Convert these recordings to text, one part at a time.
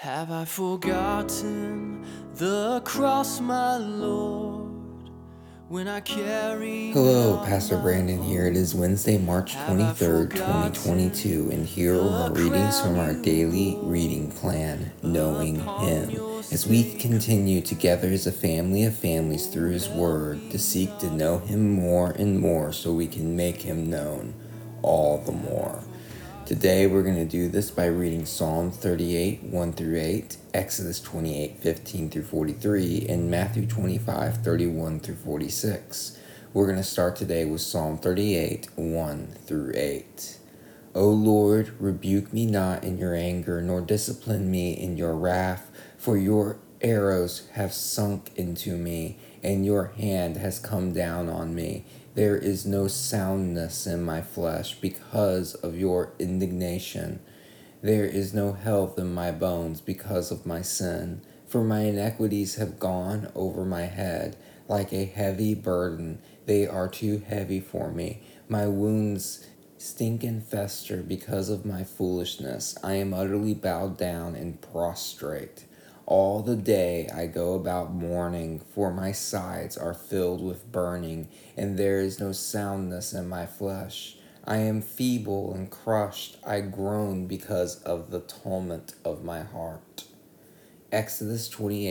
Have I forgotten the cross, my Lord, when I carry Hello, Pastor Brandon here. It is Wednesday, March 23rd, 2022, and here are our readings from our daily reading plan, Knowing Him, as we continue together as a family of families through His Word to seek to know Him more and more so we can make Him known all the more. Today we're going to do this by reading Psalm 38, 1 through 8, Exodus 28, 15 through 43, and Matthew 25, 31 through 46. We're going to start today with Psalm 38, 1 through 8. O Lord, rebuke me not in your anger, nor discipline me in your wrath, for your arrows have sunk into me, and your hand has come down on me. There is no soundness in my flesh because of your indignation. There is no health in my bones because of my sin. For my iniquities have gone over my head like a heavy burden. They are too heavy for me. My wounds stink and fester because of my foolishness. I am utterly bowed down and prostrate. All the day I go about mourning, for my sides are filled with burning, and there is no soundness in my flesh. I am feeble and crushed. I groan because of the tumult of my heart. Exodus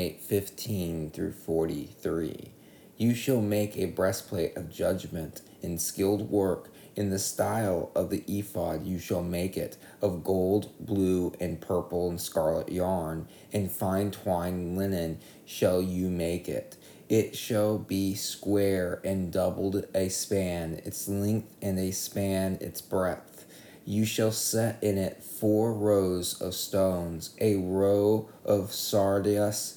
28:15 through 43. You shall make a breastplate of judgment in skilled work. In the style of the ephod you shall make it, of gold, blue, and purple and scarlet yarn, and fine twined linen shall you make it. It shall be square and doubled a span, its length, and a span its breadth. You shall set in it 4 rows of stones, a row of sardius,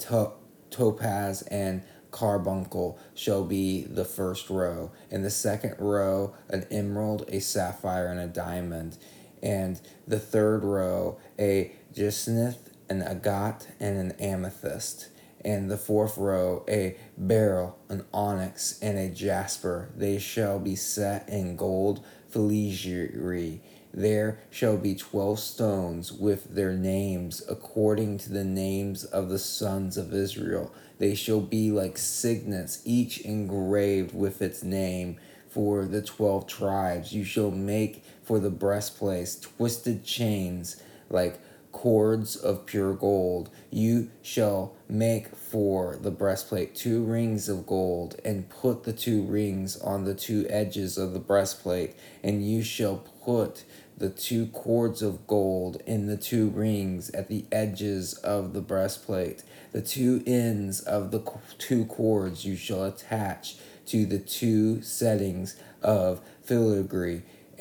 topaz, and carbuncle shall be the first row, and the second row an emerald, a sapphire, and a diamond, and the third row a jacinth, an agate, and an amethyst, and the fourth row a beryl, an onyx, and a jasper. They shall be set in gold filigree. There shall be 12 stones with their names according to the names of the sons of Israel. They shall be like signets, each engraved with its name. For the 12 tribes you shall make for the breastplate twisted chains like cords of pure gold. You shall make for the breastplate 2 rings of gold, and put the 2 rings on the 2 edges of the breastplate, and you shall put the 2 cords of gold in the 2 rings at the edges of the breastplate. The 2 ends of the 2 cords you shall attach to the 2 settings of filigree,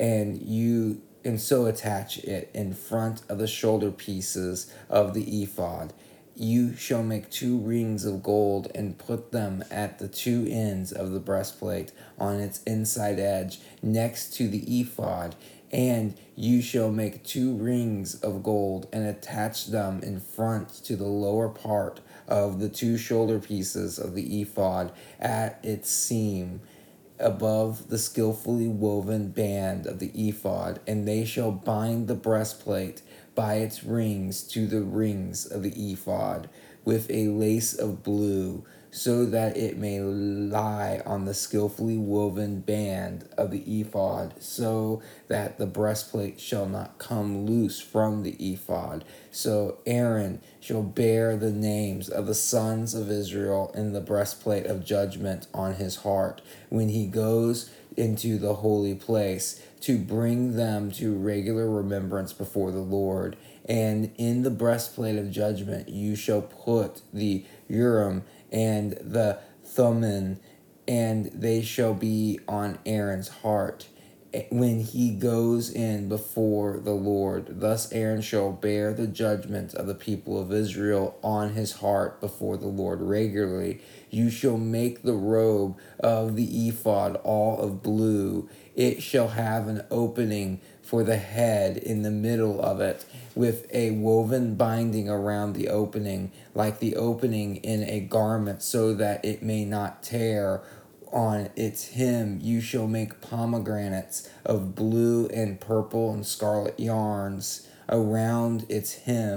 and so attach it in front of the shoulder pieces of the ephod. You shall make 2 rings of gold and put them at the 2 ends of the breastplate on its inside edge next to the ephod. And you shall make 2 rings of gold and attach them in front to the lower part of the 2 shoulder pieces of the ephod at its seam above the skillfully woven band of the ephod, and they shall bind the breastplate by its rings to the rings of the ephod with a lace of blue, so that it may lie on the skillfully woven band of the ephod, so that the breastplate shall not come loose from the ephod. So Aaron shall bear the names of the sons of Israel in the breastplate of judgment on his heart when he goes into the holy place, to bring them to regular remembrance before the Lord. And in the breastplate of judgment you shall put the Urim and the Thummim, and they shall be on Aaron's heart when he goes in before the Lord. Thus Aaron shall bear the judgment of the people of Israel on his heart before the Lord regularly. You shall make the robe of the ephod all of blue. It shall have an opening for the head in the middle of it, with a woven binding around the opening, like the opening in a garment, so that it may not tear. On its hem you shall make pomegranates of blue and purple and scarlet yarns around its hem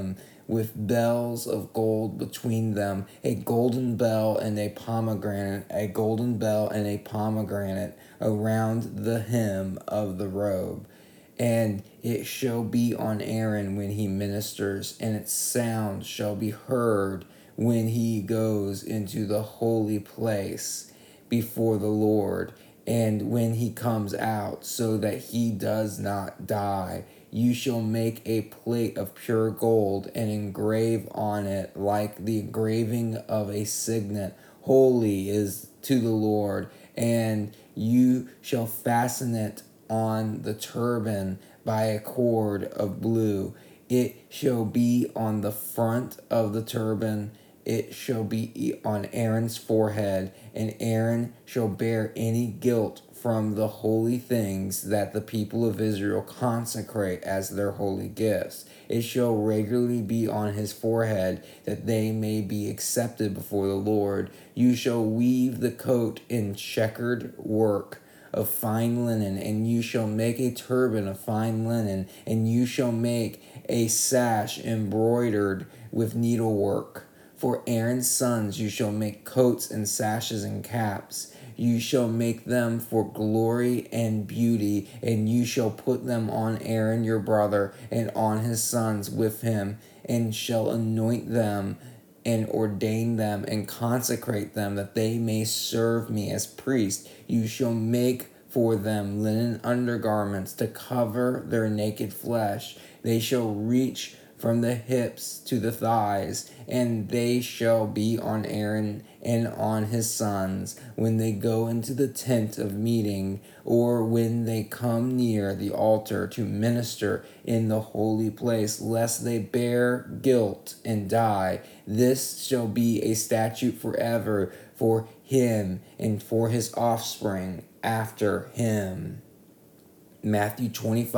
with bells of gold between them, a golden bell and a pomegranate, a golden bell and a pomegranate around the hem of the robe. And it shall be on Aaron when he ministers, and its sound shall be heard when he goes into the holy place before the Lord, and when he comes out, so that he does not die. You shall make a plate of pure gold and engrave on it like the engraving of a signet. Holy is to the Lord, and you shall fasten it on the turban by a cord of blue. It shall be on the front of the turban. It shall be on Aaron's forehead, and Aaron shall bear any guilt from the holy things that the people of Israel consecrate as their holy gifts. It shall regularly be on his forehead, that they may be accepted before the Lord. You shall weave the coat in checkered work of fine linen, and you shall make a turban of fine linen, and you shall make a sash embroidered with needlework. For Aaron's sons you shall make coats and sashes and caps. You shall make them for glory and beauty, and you shall put them on Aaron your brother, and on his sons with him, and shall anoint them and ordain them and consecrate them, that they may serve me as priests. You shall make for them linen undergarments to cover their naked flesh. They shall reach from the hips to the thighs, and they shall be on Aaron and on his sons when they go into the tent of meeting, or when they come near the altar to minister in the holy place, lest they bear guilt and die. This shall be a statute forever for him and for his offspring after him. Matthew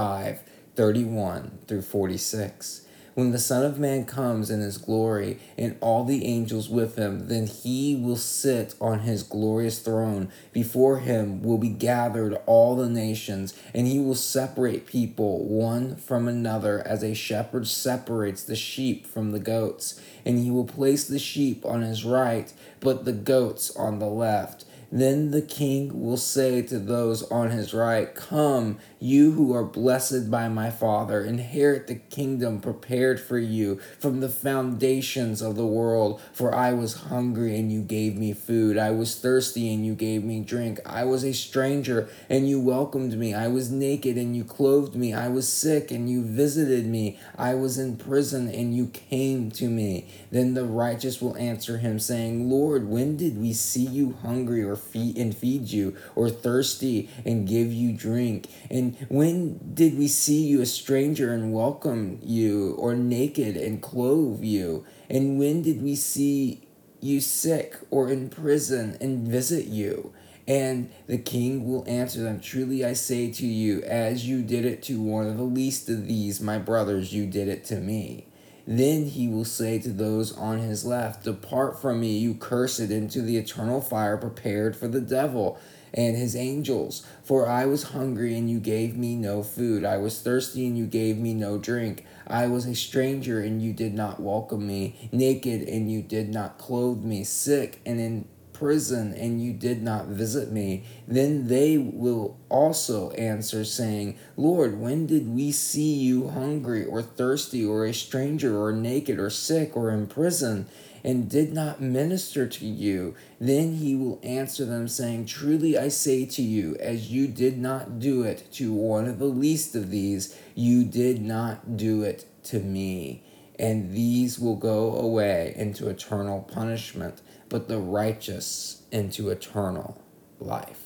25:31-46. When the Son of Man comes in his glory, and all the angels with him, then he will sit on his glorious throne. Before him will be gathered all the nations, and he will separate people one from another, as a shepherd separates the sheep from the goats. And he will place the sheep on his right, but the goats on the left. Then the king will say to those on his right, "Come, you who are blessed by my Father, inherit the kingdom prepared for you from the foundations of the world. For I was hungry, and you gave me food. I was thirsty, and you gave me drink. I was a stranger, and you welcomed me. I was naked, and you clothed me. I was sick, and you visited me. I was in prison, and you came to me." Then the righteous will answer him, saying, "Lord, when did we see you hungry or feed you, or thirsty and give you drink? And when did we see you a stranger and welcome you, or naked and clothe you? And when did we see you sick or in prison and visit you?" And the king will answer them, "Truly I say to you, as you did it to one of the least of these, my brothers, you did it to me." Then he will say to those on his left, "Depart from me, you cursed, into the eternal fire prepared for the devil and his angels. For I was hungry, and you gave me no food. I was thirsty, and you gave me no drink. I was a stranger, and you did not welcome me. Naked, and you did not clothe me. Sick, and in prison, and you did not visit me." Then they will also answer, saying, "Lord, when did we see you hungry or thirsty, or a stranger, or naked, or sick, or in prison, and did not minister to you?" Then he will answer them, saying, "Truly I say to you, as you did not do it to one of the least of these, you did not do it to me." And these will go away into eternal punishment, but the righteous into eternal life.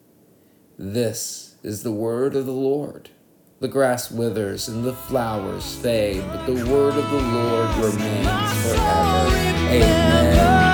This is the word of the Lord. The grass withers and the flowers fade, but the word of the Lord remains forever. Amen.